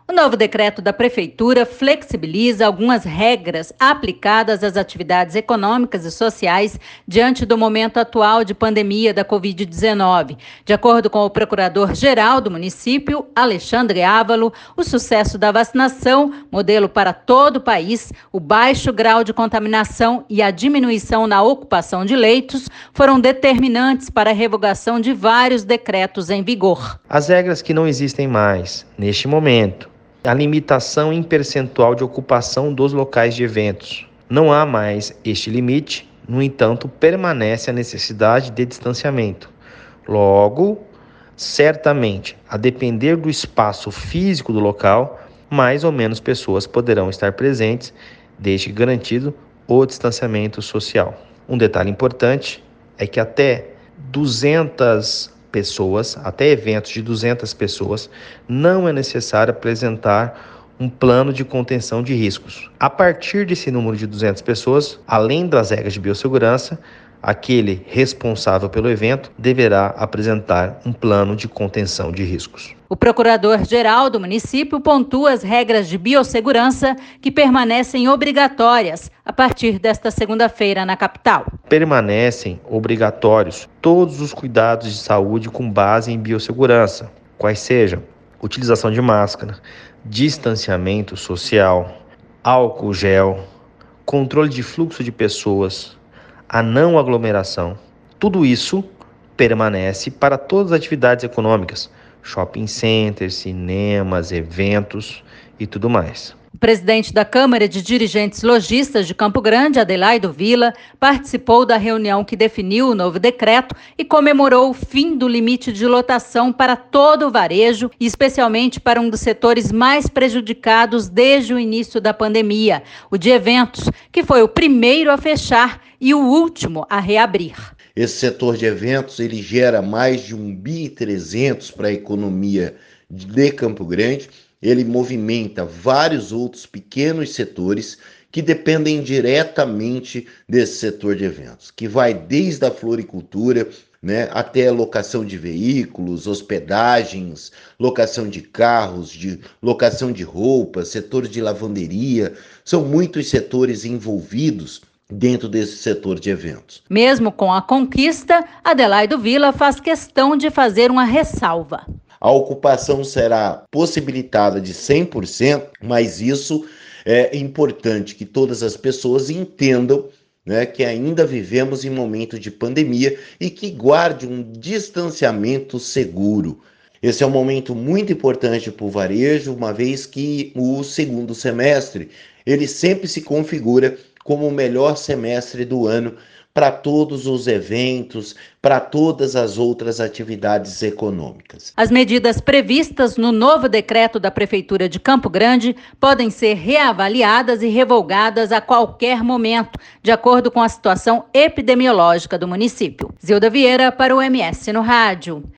O novo decreto da Prefeitura flexibiliza algumas regras aplicadas às atividades econômicas e sociais diante do momento atual de pandemia da Covid-19. De acordo com o procurador-geral do município, Alexandre Ávalo, o sucesso da vacinação, modelo para todo o país, o baixo grau de contaminação e a diminuição na ocupação de leitos foram determinantes para a revogação de vários decretos em vigor. As regras que não existem mais, neste momento, a limitação em percentual de ocupação dos locais de eventos. Não há mais este limite, no entanto, permanece a necessidade de distanciamento. Logo, certamente, a depender do espaço físico do local, mais ou menos pessoas poderão estar presentes, desde garantido o distanciamento social. Um detalhe importante é que até 200 pessoas, até eventos de 200 pessoas, não é necessário apresentar um plano de contenção de riscos. A partir desse número de 200 pessoas, além das regras de biossegurança, aquele responsável pelo evento deverá apresentar um plano de contenção de riscos. O procurador-geral do município pontua as regras de biossegurança que permanecem obrigatórias a partir desta segunda-feira na capital. Permanecem obrigatórios todos os cuidados de saúde com base em biossegurança, quais sejam utilização de máscara, distanciamento social, álcool gel, controle de fluxo de pessoas, a não aglomeração. Tudo isso permanece para todas as atividades econômicas, shopping centers, cinemas, eventos e tudo mais. O presidente da Câmara de Dirigentes Lojistas de Campo Grande, Adelaide Villa, participou da reunião que definiu o novo decreto e comemorou o fim do limite de lotação para todo o varejo, e especialmente para um dos setores mais prejudicados desde o início da pandemia, o de eventos, que foi o primeiro a fechar e o último a reabrir. Esse setor de eventos ele gera mais de 1,3 bi para a economia de Campo Grande. Ele movimenta vários outros pequenos setores que dependem diretamente desse setor de eventos, que vai desde a floricultura, até a locação de veículos, hospedagens, locação de carros, locação de roupas, setores de lavanderia. São muitos setores envolvidos dentro desse setor de eventos. Mesmo com a conquista, Adelaide Villa faz questão de fazer uma ressalva. A ocupação será possibilitada de 100%, mas isso é importante que todas as pessoas entendam, que ainda vivemos em momento de pandemia e que guarde um distanciamento seguro. Esse é um momento muito importante para o varejo, uma vez que o segundo semestre ele sempre se configura como o melhor semestre do ano para todos os eventos, para todas as outras atividades econômicas. As medidas previstas no novo decreto da Prefeitura de Campo Grande podem ser reavaliadas e revogadas a qualquer momento, de acordo com a situação epidemiológica do município. Zilda Vieira para o MS no Rádio.